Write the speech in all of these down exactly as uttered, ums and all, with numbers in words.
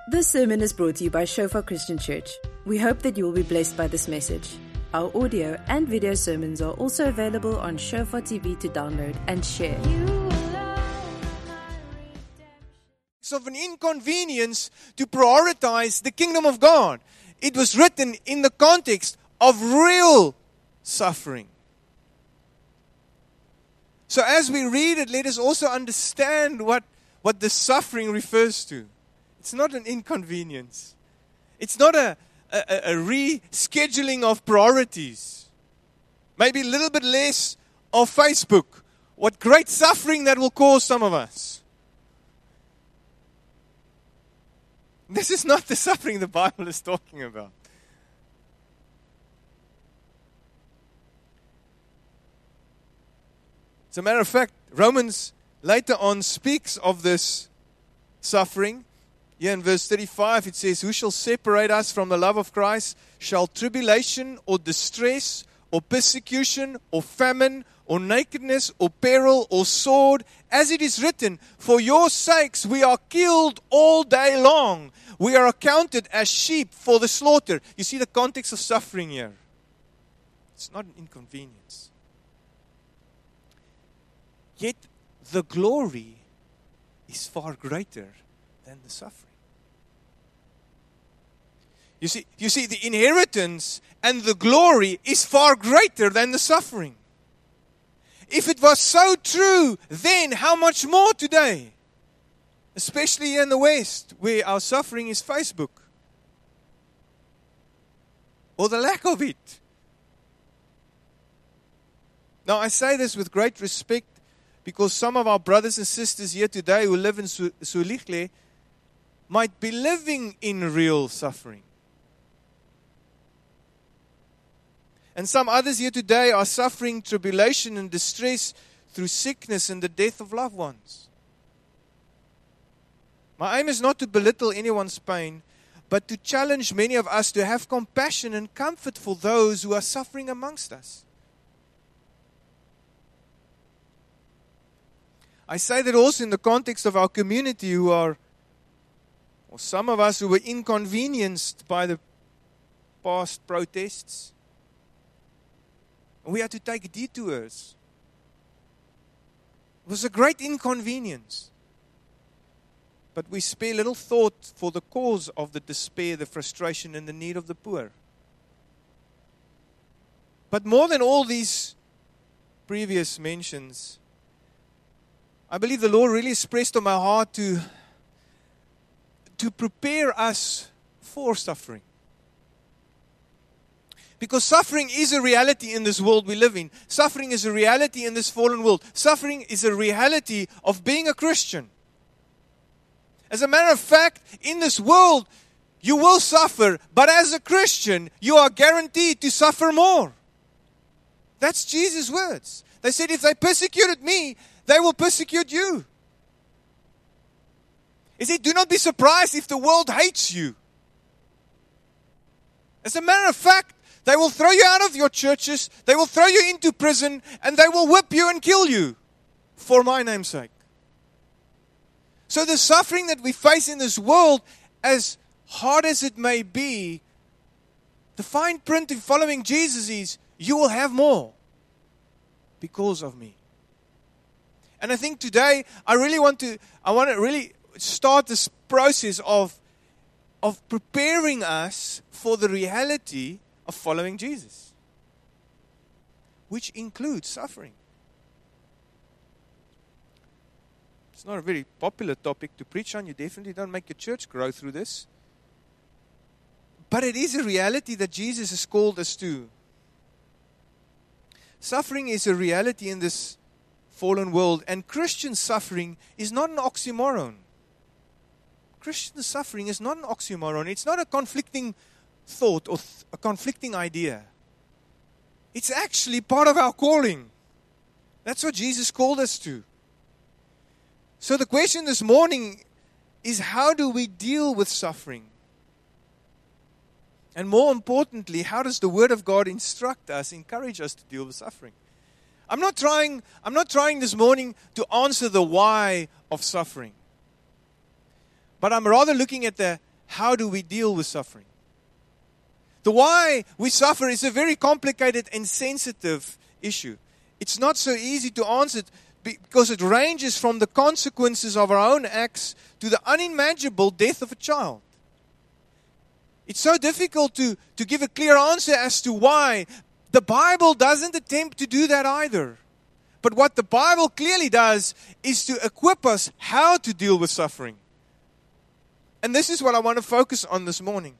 This sermon is brought to you by Shofar Christian Church. We hope that you will be blessed by this message. Our audio and video sermons are also available on Shofar T V to download and share. Of an inconvenience to prioritize the kingdom of God. It was written in the context of real suffering. So as we read it, let us also understand what, what the suffering refers to. It's not an inconvenience. It's not a, a, a rescheduling of priorities. Maybe a little bit less of Facebook. What great suffering that will cause some of us. This is not the suffering the Bible is talking about. As a matter of fact, Romans later on speaks of this suffering. Here in verse thirty-five it says, "Who shall separate us from the love of Christ? Shall tribulation or distress or persecution or famine or nakedness or peril or sword? As it is written, for your sakes we are killed all day long. We are accounted as sheep for the slaughter." You see the context of suffering here. It's not an inconvenience. Yet the glory is far greater than the suffering. You see, you see, the inheritance and the glory is far greater than the suffering. If it was so true then, how much more today? Especially here in the West, where our suffering is Facebook. Or the lack of it. Now, I say this with great respect because some of our brothers and sisters here today who live in Zulihle might be living in real suffering. And some others here today are suffering tribulation and distress through sickness and the death of loved ones. My aim is not to belittle anyone's pain, but to challenge many of us to have compassion and comfort for those who are suffering amongst us. I say that also in the context of our community who are, or some of us who were inconvenienced by the past protests. We had to take detours. It was a great inconvenience. But we spare little thought for the cause of the despair, the frustration, and the need of the poor. But more than all these previous mentions, I believe the Lord really expressed on my heart to, to prepare us for suffering. Because suffering is a reality in this world we live in. Suffering is a reality in this fallen world. Suffering is a reality of being a Christian. As a matter of fact, in this world, you will suffer. But as a Christian, you are guaranteed to suffer more. That's Jesus' words. They said, if they persecuted me, they will persecute you. He said, do not be surprised if the world hates you. As a matter of fact, they will throw you out of your churches, they will throw you into prison, and they will whip you and kill you for my name's sake. So the suffering that we face in this world, as hard as it may be, the fine print in following Jesus is, you will have more because of me. And I think today, I really want to, I want to really start this process of, of preparing us for the reality of following Jesus, which includes suffering. It's not a very popular topic to preach on. You definitely don't make your church grow through this. But it is a reality that Jesus has called us to. Suffering is a reality in this fallen world, and Christian suffering is not an oxymoron. Christian suffering is not an oxymoron. It's not a conflicting thought or th- a conflicting idea. It's actually part of our calling. That's what Jesus called us to. So the question this morning is, how do we deal with suffering? And more importantly, how does the Word of God instruct us, encourage us to deal with suffering? I'm not trying, I'm not trying this morning to answer the why of suffering. But I'm rather looking at the how do we deal with suffering? The why we suffer is a very complicated and sensitive issue. It's not so easy to answer it because it ranges from the consequences of our own acts to the unimaginable death of a child. It's so difficult to, to give a clear answer as to why. The Bible doesn't attempt to do that either. But what the Bible clearly does is to equip us how to deal with suffering. And this is what I want to focus on this morning.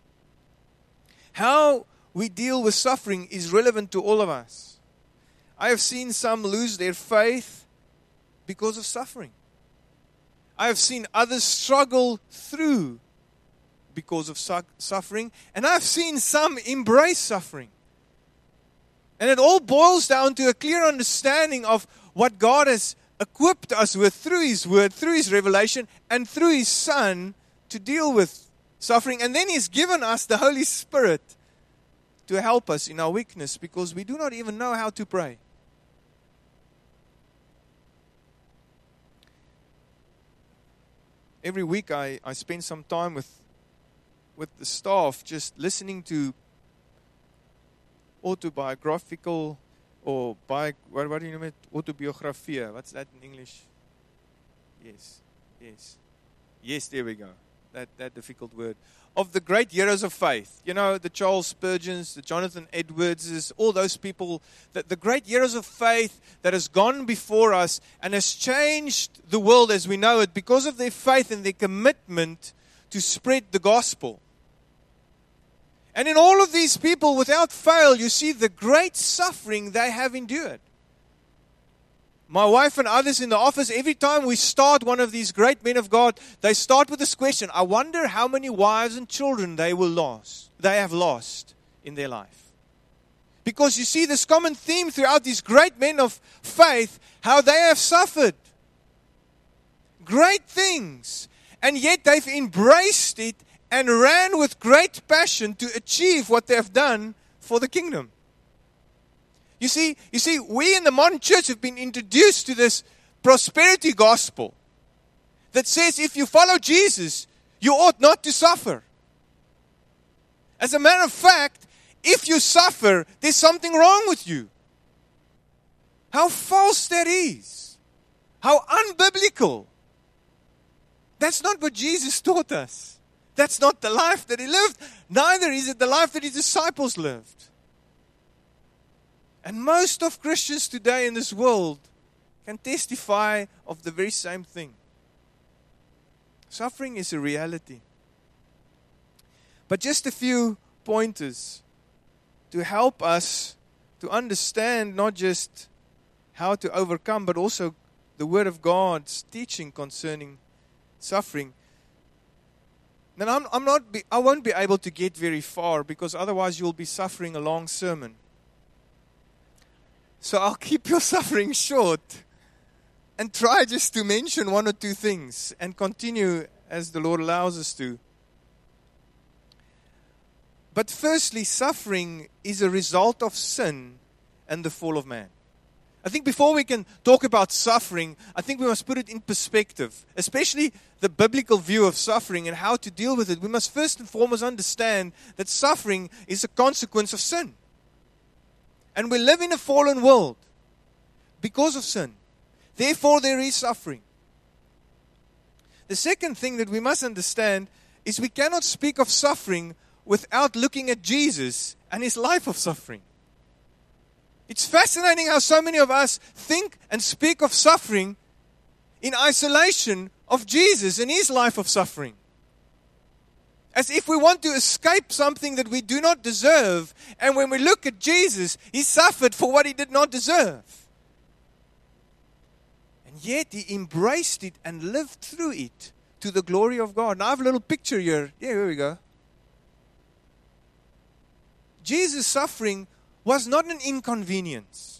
How we deal with suffering is relevant to all of us. I have seen some lose their faith because of suffering. I have seen others struggle through because of su- suffering. And I've seen some embrace suffering. And it all boils down to a clear understanding of what God has equipped us with through His Word, through His revelation, and through His Son to deal with suffering. And then He's given us the Holy Spirit to help us in our weakness because we do not even know how to pray. Every week I, I spend some time with with the staff just listening to autobiographical or bi, what, what do you name it? Autobiografie. What's that in English? Yes, yes. Yes, there we go. That that difficult word. Of the great heroes of faith. You know, the Charles Spurgeons, the Jonathan Edwardses, all those people, the, the great heroes of faith that has gone before us and has changed the world as we know it because of their faith and their commitment to spread the gospel. And in all of these people, without fail, you see the great suffering they have endured. My wife and others in the office, every time we start one of these great men of God, they start with this question: I wonder how many wives and children they will lose, they have lost in their life. Because you see this common theme throughout these great men of faith, how they have suffered great things, and yet they've embraced it and ran with great passion to achieve what they have done for the kingdom. You see, you see, we in the modern church have been introduced to this prosperity gospel that says if you follow Jesus, you ought not to suffer. As a matter of fact, if you suffer, there's something wrong with you. How false that is. How unbiblical. That's not what Jesus taught us. That's not the life that He lived. Neither is it the life that His disciples lived. And most of Christians today in this world can testify of the very same thing. Suffering is a reality. But just a few pointers to help us to understand not just how to overcome, but also the Word of God's teaching concerning suffering. Now, I'm, I'm not be, I won't be able to get very far because otherwise you'll be suffering a long sermon. So I'll keep your suffering short and try just to mention one or two things and continue as the Lord allows us to. But firstly, suffering is a result of sin and the fall of man. I think before we can talk about suffering, I think we must put it in perspective, especially the biblical view of suffering and how to deal with it. We must first and foremost understand that suffering is a consequence of sin. And we live in a fallen world because of sin. Therefore, there is suffering. The second thing that we must understand is we cannot speak of suffering without looking at Jesus and His life of suffering. It's fascinating how so many of us think and speak of suffering in isolation of Jesus and His life of suffering. As if we want to escape something that we do not deserve. And when we look at Jesus, He suffered for what He did not deserve. And yet He embraced it and lived through it to the glory of God. Now I have a little picture here. Yeah, here we go. Jesus' suffering was not an inconvenience.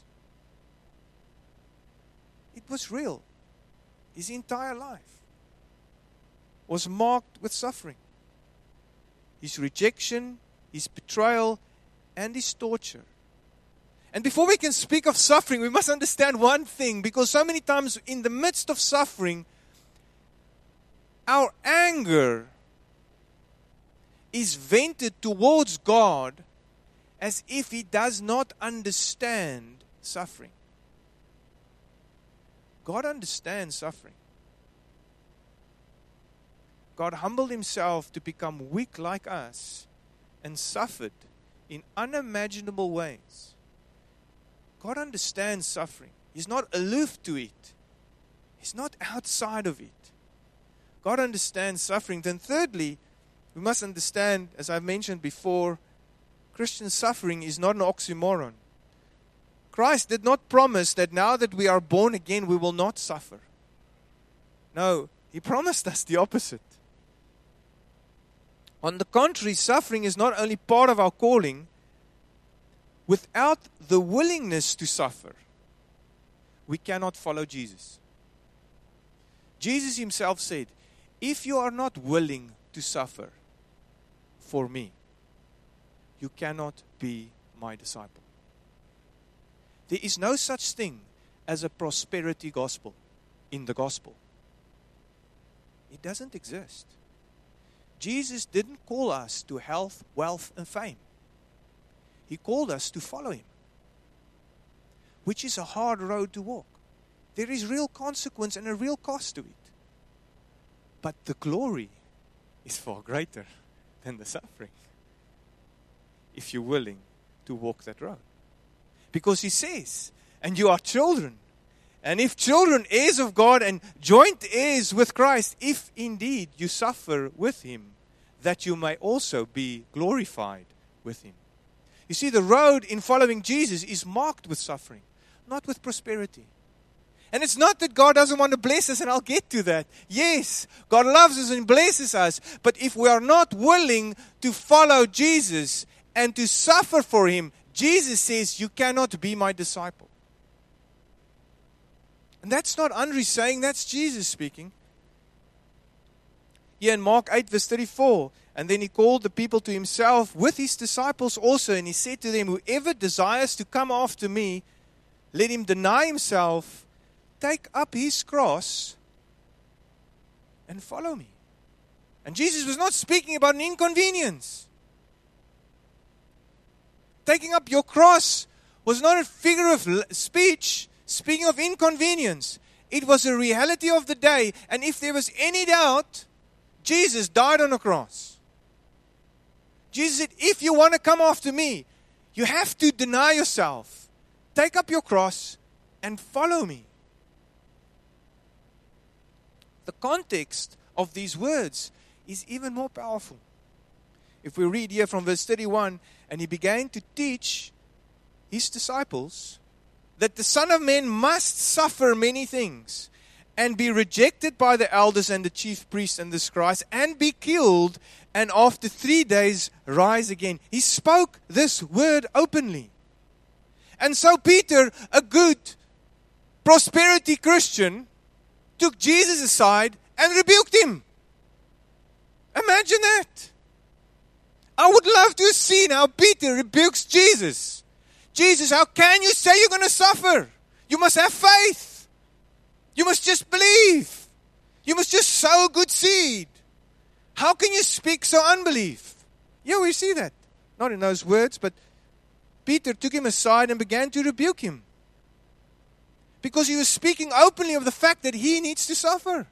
It was real. His entire life was marked with suffering. His rejection, His betrayal, and His torture. And before we can speak of suffering, we must understand one thing, because so many times in the midst of suffering, our anger is vented towards God as if he does not understand suffering. God understands suffering. God humbled himself to become weak like us and suffered in unimaginable ways. God understands suffering. He's not aloof to it. He's not outside of it. God understands suffering. Then thirdly, we must understand, as I've mentioned before, Christian suffering is not an oxymoron. Christ did not promise that now that we are born again, we will not suffer. No, he promised us the opposite. On the contrary, suffering is not only part of our calling. Without the willingness to suffer, we cannot follow Jesus. Jesus himself said, if you are not willing to suffer for me, you cannot be my disciple. There is no such thing as a prosperity gospel in the gospel. It doesn't exist. Jesus didn't call us to health, wealth, and fame. He called us to follow him, which is a hard road to walk. There is real consequence and a real cost to it. But the glory is far greater than the suffering, if you're willing to walk that road. Because he says, and you are children, and if children, heirs of God and joint heirs with Christ, if indeed you suffer with him, that you may also be glorified with him. You see, the road in following Jesus is marked with suffering, not with prosperity. And it's not that God doesn't want to bless us, and I'll get to that. Yes, God loves us and blesses us. But if we are not willing to follow Jesus and to suffer for him, Jesus says, you cannot be my disciple. And that's not Andre saying, that's Jesus speaking. Here in Mark eight verse thirty-four, and then he called the people to himself with his disciples also, and he said to them, whoever desires to come after me, let him deny himself, take up his cross, and follow me. And Jesus was not speaking about an inconvenience. Taking up your cross was not a figure of speech speaking of inconvenience. It was a reality of the day, and if there was any doubt, Jesus died on a cross. Jesus said, if you want to come after me, you have to deny yourself. Take up your cross and follow me. The context of these words is even more powerful. If we read here from verse thirty-one, and he began to teach his disciples that the Son of Man must suffer many things and be rejected by the elders and the chief priests and the scribes and be killed, and after three days rise again. He spoke this word openly. And so Peter, a good prosperity Christian, took Jesus aside and rebuked him. Imagine that. I would love to have seen how Peter rebukes Jesus. Jesus, how can you say you're going to suffer? You must have faith. You must just believe. You must just sow good seed. How can you speak so unbelief? Yeah, we see that. Not in those words, but Peter took him aside and began to rebuke him. Because he was speaking openly of the fact that he needs to suffer.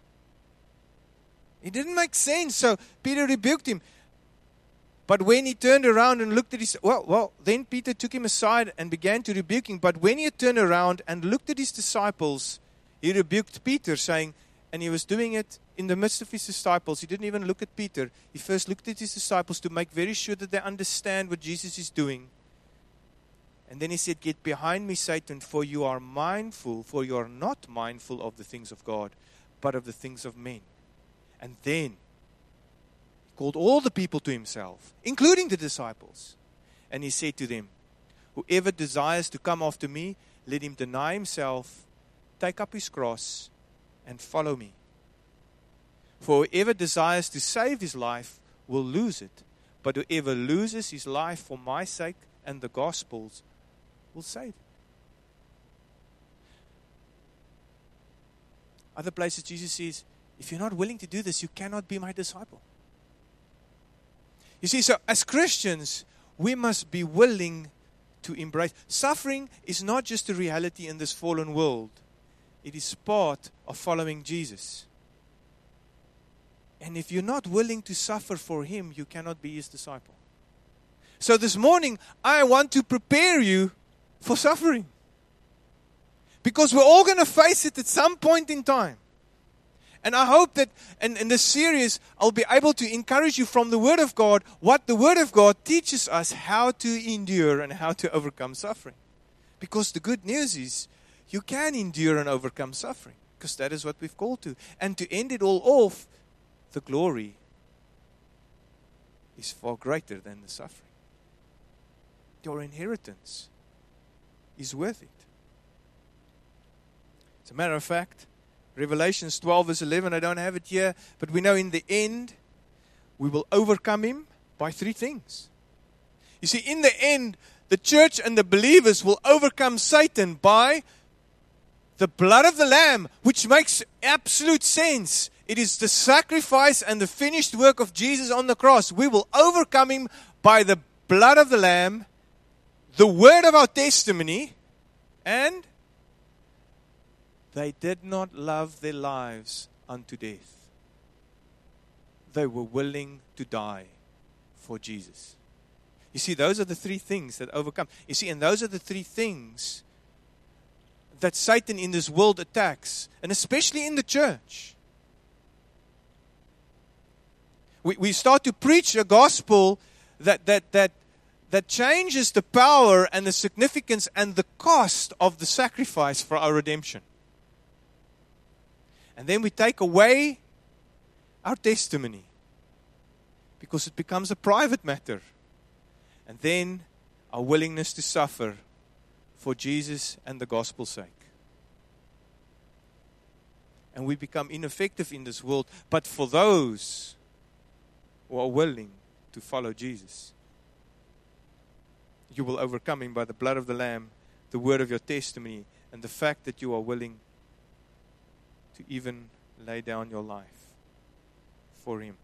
It didn't make sense, so Peter rebuked him. But when he turned around and looked at his... Well, well, then Peter took him aside and began to rebuke him. But when he had turned around and looked at his disciples, he rebuked Peter, saying, and he was doing it in the midst of his disciples. He didn't even look at Peter. He first looked at his disciples to make very sure that they understand what Jesus is doing. And then he said, get behind me, Satan, for you are mindful, for you are not mindful of the things of God, but of the things of men. And then he called all the people to himself, including the disciples. And he said to them, whoever desires to come after me, let him deny himself, take up his cross, and follow me. For whoever desires to save his life will lose it, but whoever loses his life for my sake and the gospel's will save it. Other places Jesus says, if you're not willing to do this, you cannot be my disciple. You see, so as Christians, we must be willing to embrace. Suffering is not just a reality in this fallen world. It is part of following Jesus. And if you're not willing to suffer for Him, you cannot be His disciple. So this morning, I want to prepare you for suffering. Because we're all going to face it at some point in time. And I hope that in, in this series, I'll be able to encourage you from the Word of God, what the Word of God teaches us how to endure and how to overcome suffering. Because the good news is, you can endure and overcome suffering. Because that is what we've called to. And to end it all off, the glory is far greater than the suffering. Your inheritance is worth it. As a matter of fact, Revelations twelve verse eleven, I don't have it here, but we know in the end, we will overcome him by three things. You see, in the end, the church and the believers will overcome Satan by the blood of the Lamb, which makes absolute sense. It is the sacrifice and the finished work of Jesus on the cross. We will overcome him by the blood of the Lamb, the word of our testimony, and they did not love their lives unto death. They were willing to die for Jesus. You see, those are the three things that overcome. You see, and those are the three things that Satan in this world attacks, and especially in the church. We we start to preach a gospel that that that that changes the power and the significance and the cost of the sacrifice for our redemption. And then we take away our testimony because it becomes a private matter. And then our willingness to suffer for Jesus and the gospel's sake. And we become ineffective in this world. But for those who are willing to follow Jesus, you will overcome him by the blood of the Lamb, the word of your testimony, and the fact that you are willing to even lay down your life for him.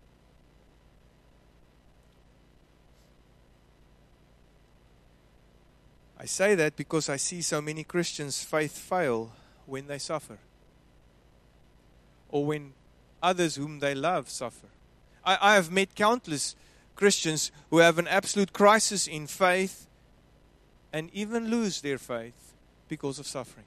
I say that because I see so many Christians' faith fail when they suffer. Or when others whom they love suffer. I, I have met countless Christians who have an absolute crisis in faith and even lose their faith because of suffering.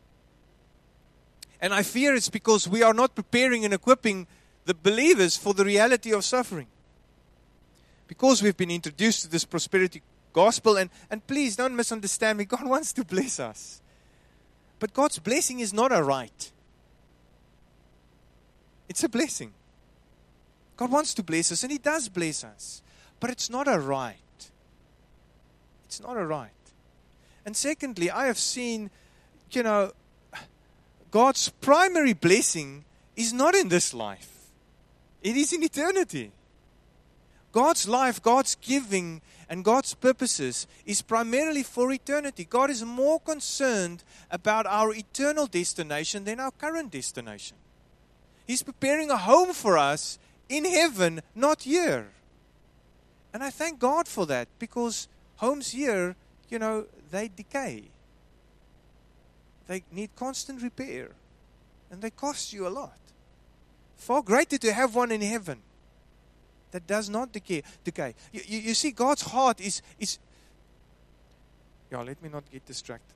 And I fear it's because we are not preparing and equipping the believers for the reality of suffering. Because we've been introduced to this prosperity gospel, and, and please don't misunderstand me, God wants to bless us. But God's blessing is not a right. It's a blessing. God wants to bless us, and He does bless us. But it's not a right. It's not a right. And secondly, I have seen, you know, God's primary blessing is not in this life. It is in eternity. God's life, God's giving, and God's purposes is primarily for eternity. God is more concerned about our eternal destination than our current destination. He's preparing a home for us in heaven, not here. And I thank God for that, because homes here, you know, they decay. They need constant repair. And they cost you a lot. Far greater to have one in heaven that does not decay. decay. You, you, you see, God's heart is, is... Yeah, let me not get distracted.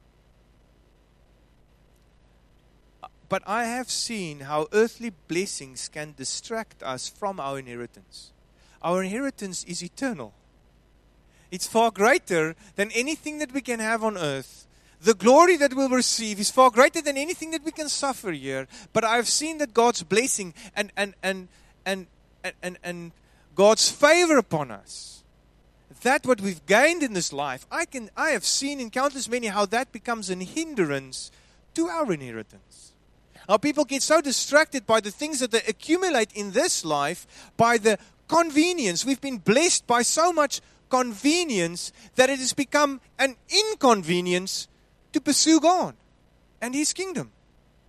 But I have seen how earthly blessings can distract us from our inheritance. Our inheritance is eternal. It's far greater than anything that we can have on earth. The glory that we'll receive is far greater than anything that we can suffer here. But I've seen that God's blessing and and and and and, and, and God's favor upon us, that what we've gained in this life, I can I have seen in countless many how that becomes a hindrance to our inheritance. How people get so distracted by the things that they accumulate in this life, by the convenience. We've been blessed by so much convenience that it has become an inconvenience to pursue God and His kingdom.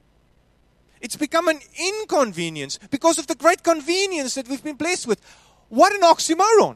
It's become an inconvenience because of the great convenience that we've been blessed with. What an oxymoron.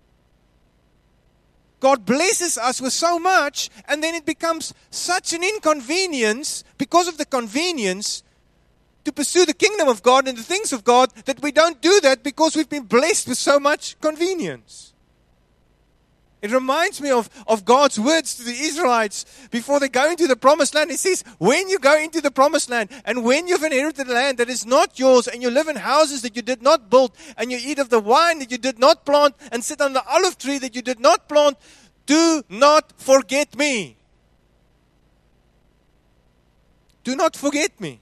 God blesses us with so much, and then it becomes such an inconvenience because of the convenience to pursue the kingdom of God and the things of God that we don't do that because we've been blessed with so much convenience. It reminds me of, of God's words to the Israelites before they go into the promised land. He says, when you go into the promised land and when you've inherited a land that is not yours and you live in houses that you did not build and you eat of the wine that you did not plant and sit on the olive tree that you did not plant, do not forget me. Do not forget me.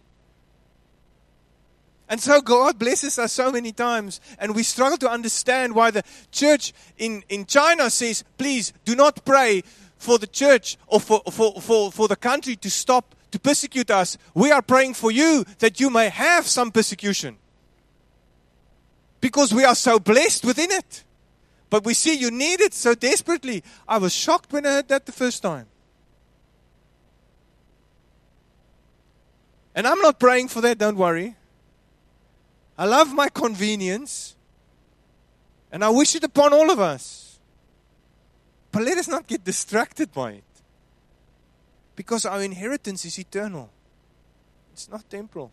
And so God blesses us so many times, and we struggle to understand why the church in, in China says, please do not pray for the church or for, for, for, for the country to stop to persecute us. We are praying for you that you may have some persecution. Because we are so blessed within it. But we see you need it so desperately. I was shocked when I heard that the first time. And I'm not praying for that, don't worry. I love my convenience, and I wish it upon all of us. But let us not get distracted by it. Because our inheritance is eternal. It's not temporal.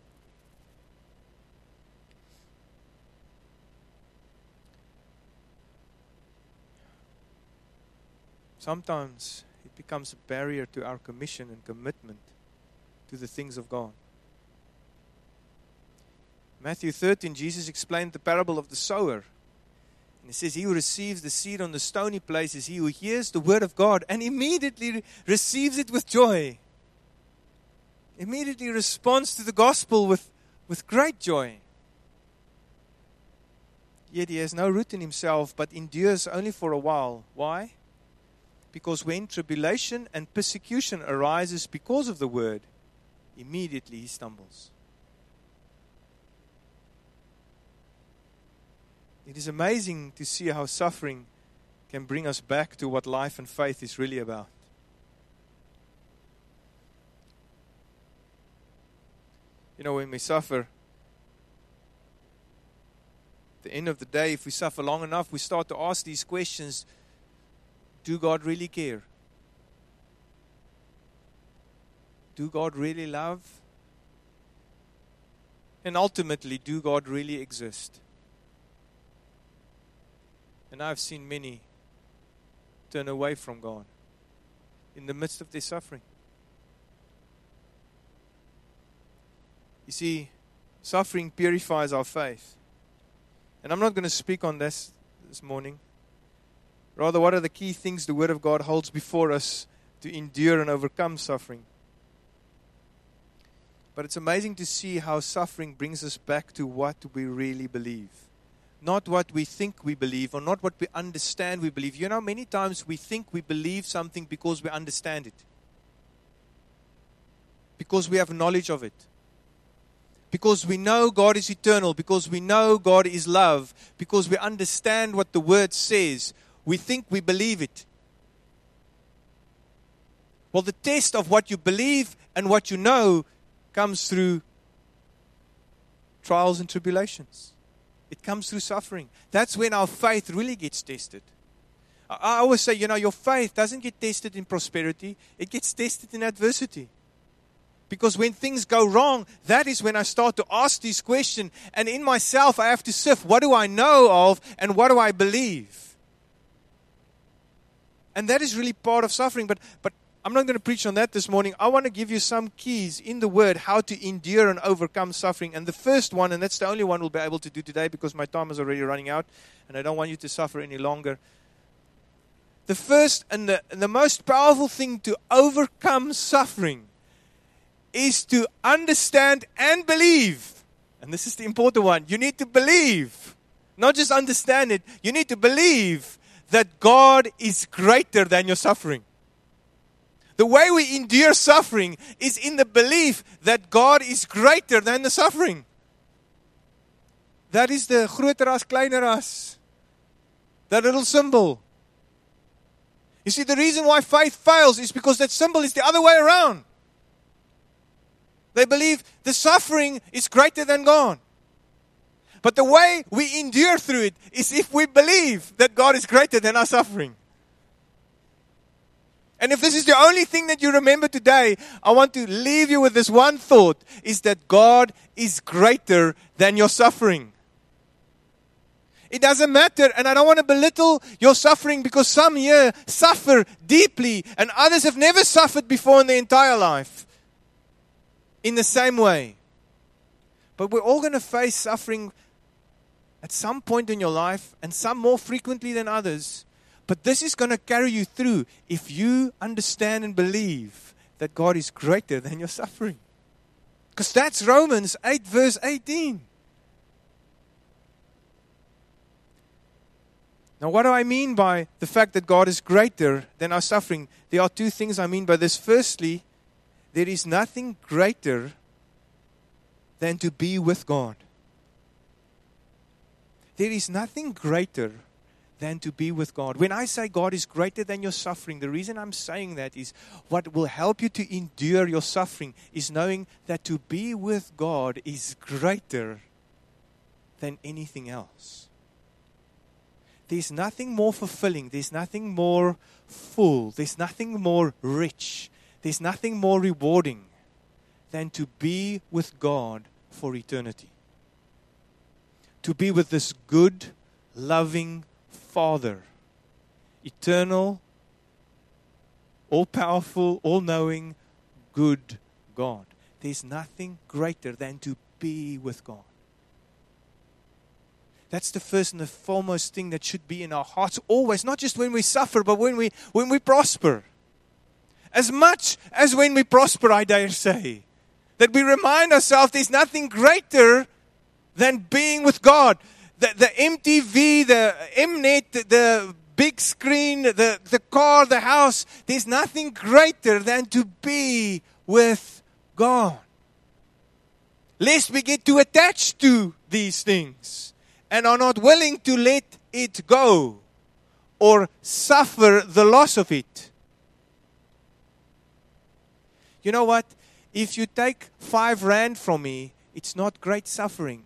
Sometimes it becomes a barrier to our commission and commitment to the things of God. Matthew thirteen, Jesus explained the parable of the sower. And he says, he who receives the seed on the stony place is he who hears the word of God and immediately re- receives it with joy. Immediately responds to the gospel with, with great joy. Yet he has no root in himself, but endures only for a while. Why? Because when tribulation and persecution arises because of the word, immediately he stumbles. It is amazing to see how suffering can bring us back to what life and faith is really about. You know, when we suffer, at the end of the day, if we suffer long enough, we start to ask these questions. Do God really care? Do God really love? And ultimately, do God really exist? And I've seen many turn away from God in the midst of their suffering. You see, suffering purifies our faith. And I'm not going to speak on this this morning. Rather, what are the key things the Word of God holds before us to endure and overcome suffering? But it's amazing to see how suffering brings us back to what we really believe. Not what we think we believe, or not what we understand we believe. You know, many times we think we believe something because we understand it. Because we have knowledge of it. Because we know God is eternal. Because we know God is love. Because we understand what the Word says. We think we believe it. Well, the test of what you believe and what you know comes through trials and tribulations. It comes through suffering. That's when our faith really gets tested. I always say, you know, your faith doesn't get tested in prosperity. It gets tested in adversity. Because when things go wrong, that is when I start to ask these questions. And in myself, I have to sift, what do I know of and what do I believe? And that is really part of suffering. But but I'm not going to preach on that this morning. I want to give you some keys in the Word how to endure and overcome suffering. And the first one, and that's the only one we'll be able to do today because my time is already running out and I don't want you to suffer any longer. The first and the, and the most powerful thing to overcome suffering is to understand and believe. And this is the important one. You need to believe. Not just understand it. You need to believe that God is greater than your suffering. The way we endure suffering is in the belief that God is greater than the suffering. That is the groter as, kleiner as. That little symbol. You see, the reason why faith fails is because that symbol is the other way around. They believe the suffering is greater than God. But the way we endure through it is if we believe that God is greater than our suffering. And if this is the only thing that you remember today, I want to leave you with this one thought, is that God is greater than your suffering. It doesn't matter, and I don't want to belittle your suffering because some here suffer deeply and others have never suffered before in their entire life in the same way. But we're all going to face suffering at some point in your life, and some more frequently than others. But this is going to carry you through if you understand and believe that God is greater than your suffering. Because that's Romans eight verse eighteen. Now, what do I mean by the fact that God is greater than our suffering? There are two things I mean by this. Firstly, there is nothing greater than to be with God. There is nothing greater than to be with God. When I say God is greater than your suffering, the reason I'm saying that is what will help you to endure your suffering is knowing that to be with God is greater than anything else. There's nothing more fulfilling. There's nothing more full. There's nothing more rich. There's nothing more rewarding than to be with God for eternity. To be with this good, loving Father, eternal, all-powerful, all-knowing, good God. There's nothing greater than to be with God. That's the first and the foremost thing that should be in our hearts always, not just when we suffer, but when we when we prosper. As much as when we prosper, I dare say, that we remind ourselves there's nothing greater than being with God. The, the M T V, the Mnet, the, the big screen, the, the car, the house, there's nothing greater than to be with God. Lest we get too attached to these things and are not willing to let it go or suffer the loss of it. You know what? If you take five rand from me, it's not great suffering.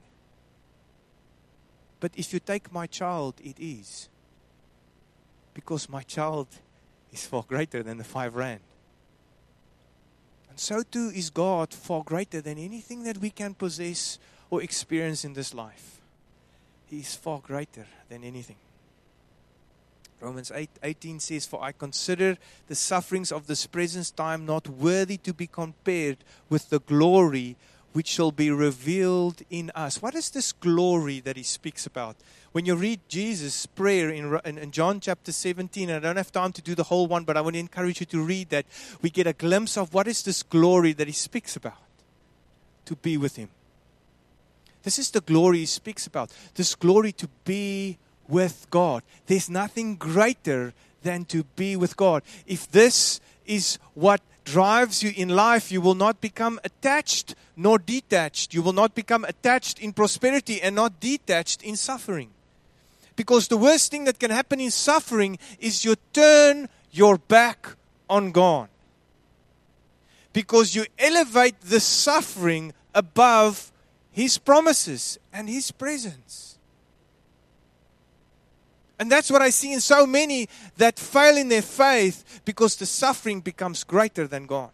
But if you take my child, it is. Because my child is far greater than the five rand. And so too is God far greater than anything that we can possess or experience in this life. He is far greater than anything. Romans eight eighteen says, "For I consider the sufferings of this present time not worthy to be compared with the glory which shall be revealed in us." What is this glory that he speaks about? When you read Jesus' prayer in, in, in John chapter seventeen, and I don't have time to do the whole one, but I want to encourage you to read that. We get a glimpse of what is this glory that he speaks about. To be with him. This is the glory he speaks about. This glory to be with God. There's nothing greater than to be with God. If this is what drives you in life, you will not become attached nor detached. You will not become attached in prosperity and not detached in suffering. Because the worst thing that can happen in suffering is you turn your back on God. Because you elevate the suffering above His promises and His presence. And that's what I see in so many that fail in their faith because the suffering becomes greater than God.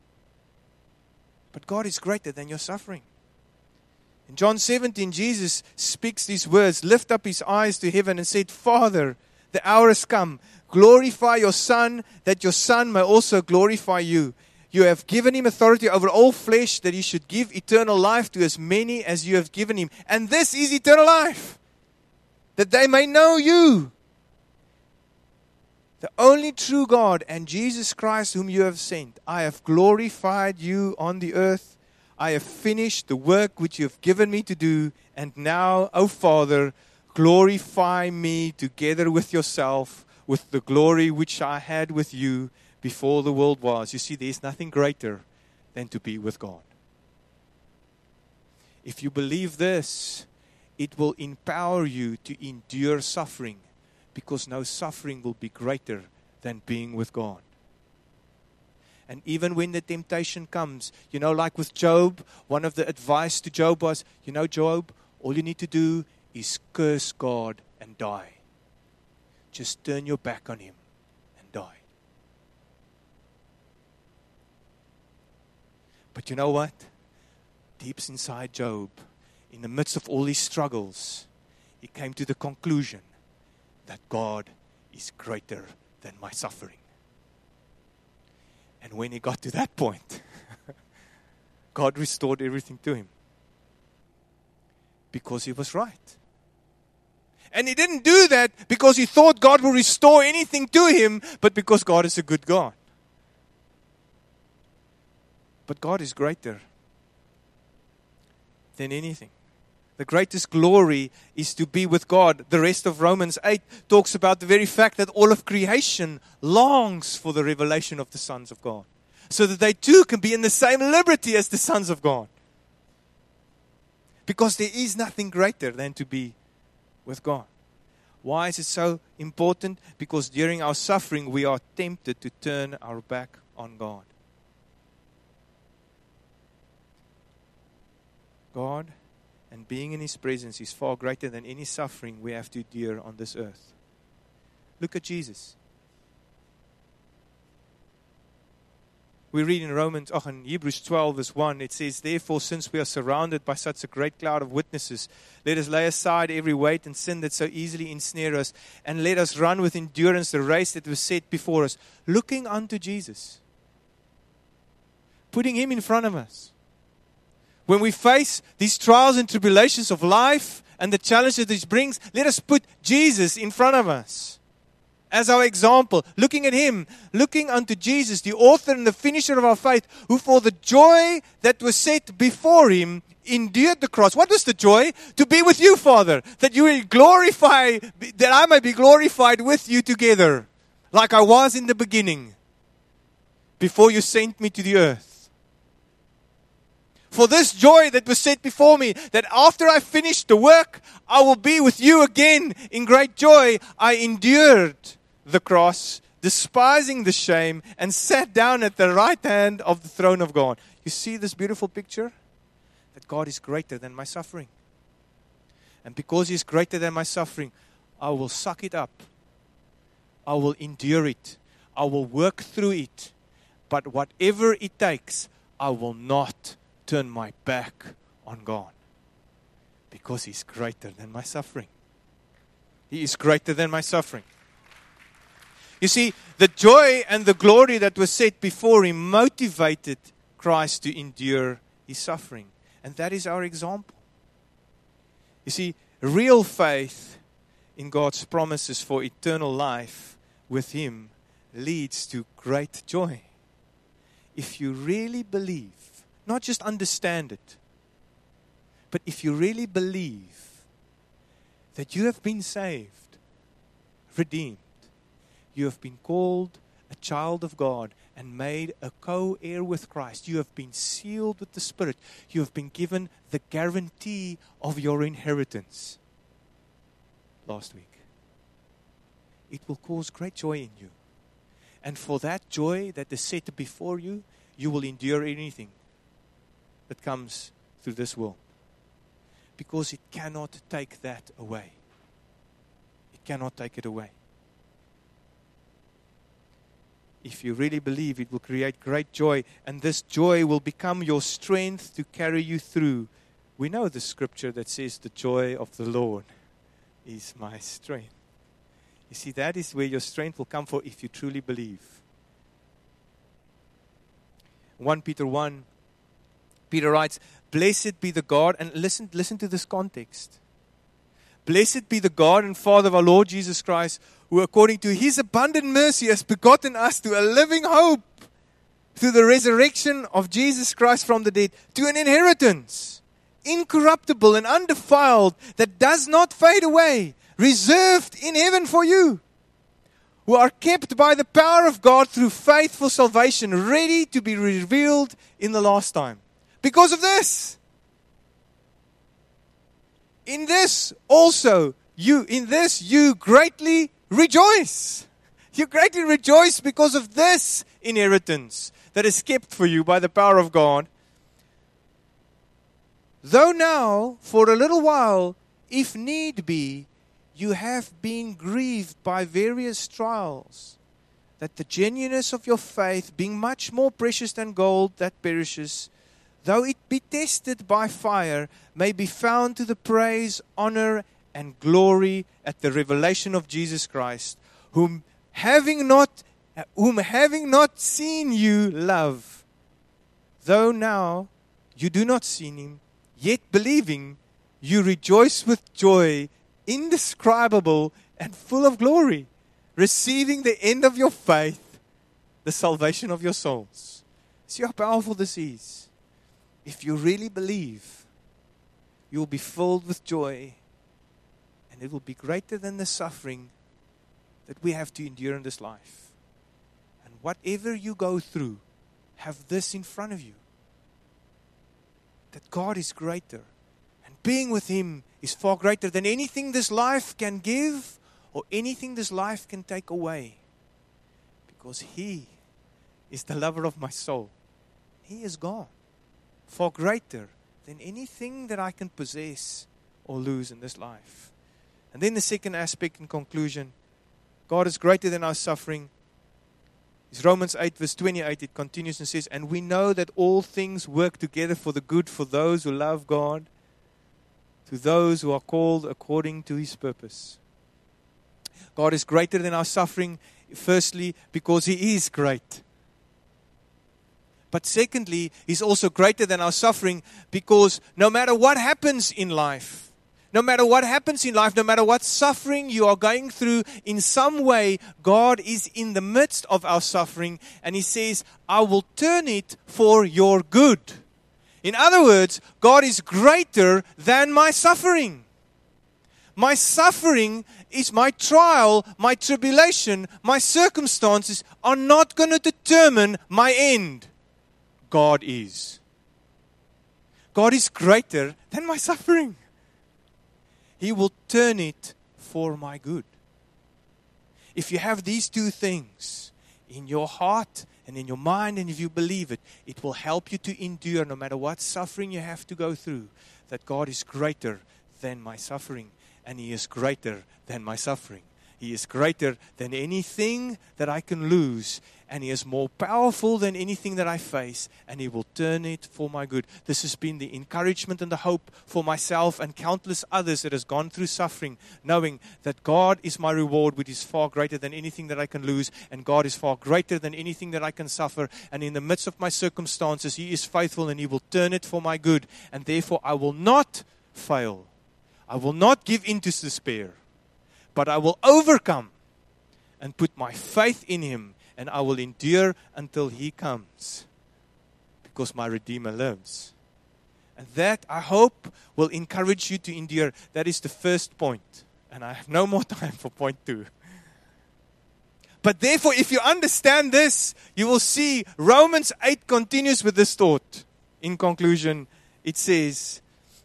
But God is greater than your suffering. In John seventeen, Jesus speaks these words, lift up His eyes to heaven and said, "Father, the hour has come. Glorify your Son, that your Son may also glorify you. You have given Him authority over all flesh, that He should give eternal life to as many as you have given Him. And this is eternal life, that they may know you, the only true God, and Jesus Christ whom you have sent. I have glorified you on the earth. I have finished the work which you have given me to do. And now, O Father, glorify me together with yourself, with the glory which I had with you before the world was." You see, there's nothing greater than to be with God. If you believe this, it will empower you to endure suffering, because no suffering will be greater than being with God. And even when the temptation comes, you know, like with Job, one of the advice to Job was, you know, Job, all you need to do is curse God and die. Just turn your back on Him and die. But you know what? Deep inside Job, in the midst of all his struggles, he came to the conclusion that God is greater than my suffering. And when he got to that point, God restored everything to him. Because he was right. And he didn't do that because he thought God will restore anything to him, but because God is a good God. But God is greater than anything. The greatest glory is to be with God. The rest of Romans eight talks about the very fact that all of creation longs for the revelation of the sons of God, so that they too can be in the same liberty as the sons of God. Because there is nothing greater than to be with God. Why is it so important? Because during our suffering we are tempted to turn our back on God. God and being in His presence is far greater than any suffering we have to endure on this earth. Look at Jesus. We read in Romans, oh, in Hebrews twelve verse one, it says, therefore, since we are surrounded by such a great cloud of witnesses, let us lay aside every weight and sin that so easily ensnare us, and let us run with endurance the race that was set before us, looking unto Jesus, putting Him in front of us. When we face these trials and tribulations of life and the challenge that this brings, let us put Jesus in front of us as our example, looking at Him, looking unto Jesus, the author and the finisher of our faith, who for the joy that was set before Him endured the cross. What was the joy? To be with you, Father, that you will glorify, that I may be glorified with you together, like I was in the beginning, before you sent me to the earth. For this joy that was set before me, that after I finished the work, I will be with you again in great joy. I endured the cross, despising the shame, and sat down at the right hand of the throne of God. You see this beautiful picture? That God is greater than my suffering. And because He is greater than my suffering, I will suck it up. I will endure it. I will work through it. But whatever it takes, I will not turn my back on God, because He's greater than my suffering. He is greater than my suffering. You see, the joy and the glory that was set before Him motivated Christ to endure His suffering. And that is our example. You see, real faith in God's promises for eternal life with Him leads to great joy. If you really believe, not just understand it, but if you really believe that you have been saved, redeemed, you have been called a child of God and made a co-heir with Christ, you have been sealed with the Spirit, you have been given the guarantee of your inheritance last week, it will cause great joy in you. And for that joy that is set before you, you will endure anything that comes through this world. Because it cannot take that away. It cannot take it away. If you really believe, it will create great joy, and this joy will become your strength to carry you through. We know the scripture that says, the joy of the Lord is my strength. You see, that is where your strength will come from if you truly believe. First Peter one, Peter writes, blessed be the God, and listen, listen to this context. Blessed be the God and Father of our Lord Jesus Christ, who according to His abundant mercy has begotten us to a living hope through the resurrection of Jesus Christ from the dead, to an inheritance, incorruptible and undefiled, that does not fade away, reserved in heaven for you, who are kept by the power of God through faithful salvation, ready to be revealed in the last time. Because of this, in this also, you, in this you greatly rejoice. You greatly rejoice because of this inheritance that is kept for you by the power of God. Though now, for a little while, if need be, you have been grieved by various trials, that the genuineness of your faith, being much more precious than gold that perishes, though it be tested by fire, may be found to the praise, honor, and glory at the revelation of Jesus Christ, whom having not, whom having not seen you love, though now you do not see him, yet believing, you rejoice with joy indescribable and full of glory, receiving the end of your faith, the salvation of your souls. See how powerful this is. If you really believe, you will be filled with joy, and it will be greater than the suffering that we have to endure in this life. And whatever you go through, have this in front of you, that God is greater, and being with Him is far greater than anything this life can give or anything this life can take away, because He is the lover of my soul. He is gone, far greater than anything that I can possess or lose in this life. And then the second aspect in conclusion, God is greater than our suffering. It's Romans eight verse twenty-eight. It continues and says, and we know that all things work together for the good for those who love God, to those who are called according to His purpose. God is greater than our suffering, firstly, because He is great. But secondly, He's also greater than our suffering because no matter what happens in life, no matter what happens in life, no matter what suffering you are going through, in some way, God is in the midst of our suffering, and He says, I will turn it for your good. In other words, God is greater than my suffering. My suffering is my trial, my tribulation, my circumstances are not going to determine my end. God is. God is greater than my suffering. He will turn it for my good. If you have these two things in your heart and in your mind, and if you believe it, it will help you to endure no matter what suffering you have to go through, that God is greater than my suffering, and He is greater than my suffering. He is greater than anything that I can lose, and He is more powerful than anything that I face, and He will turn it for my good. This has been the encouragement and the hope for myself and countless others that has gone through suffering, knowing that God is my reward, which is far greater than anything that I can lose, and God is far greater than anything that I can suffer, and in the midst of my circumstances, He is faithful, and He will turn it for my good, and therefore I will not fail. I will not give in to despair, but I will overcome and put my faith in Him, and I will endure until He comes, because my Redeemer lives. And that, I hope, will encourage you to endure. That is the first point. And I have no more time for point two. But therefore, if you understand this, you will see Romans eight continues with this thought. In conclusion, it says,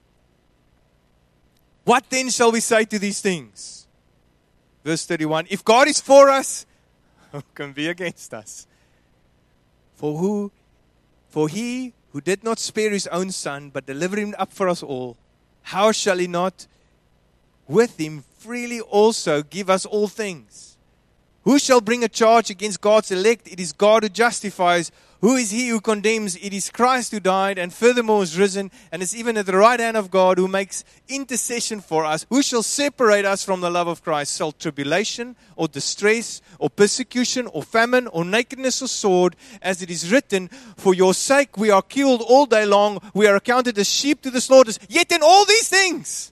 what then shall we say to these things? Verse thirty-one, if God is for us, who can be against us? For who, for He who did not spare His own Son, but delivered Him up for us all, how shall He not with Him freely also give us all things? Who shall bring a charge against God's elect? It is God who justifies. Who is He who condemns? It is Christ who died and furthermore is risen and is even at the right hand of God, who makes intercession for us. Who shall separate us from the love of Christ? Shall tribulation or distress or persecution or famine or nakedness or sword? As it is written, for your sake we are killed all day long. We are accounted as sheep to the slaughter. Yet in all these things,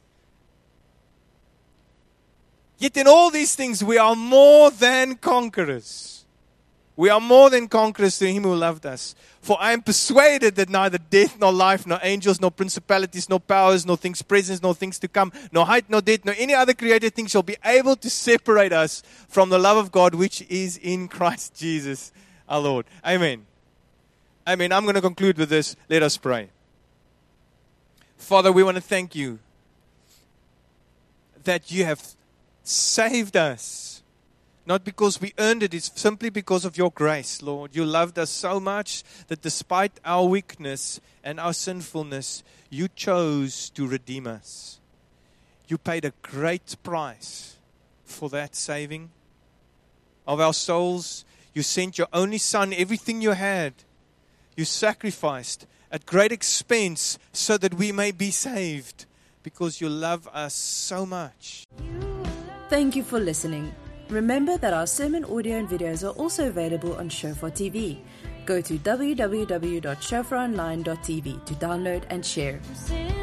Yet in all these things we are more than conquerors. We are more than conquerors through Him who loved us. For I am persuaded that neither death, nor life, nor angels, nor principalities, nor powers, nor things present, nor things to come, nor height, nor depth, nor any other created thing shall be able to separate us from the love of God which is in Christ Jesus our Lord. Amen. Amen. I'm going to conclude with this. Let us pray. Father, we want to thank You that You have saved us Not because we earned it, it's simply because of your grace, Lord. You loved us so much that despite our weakness and our sinfulness, you chose to redeem us. You paid a great price for that saving of our souls. You sent your only Son, everything you had. You sacrificed at great expense so that we may be saved because you love us so much. Thank you for listening. Remember that our sermon audio and videos are also available on Shofar T V. Go to w w w dot shofar online dot t v to download and share.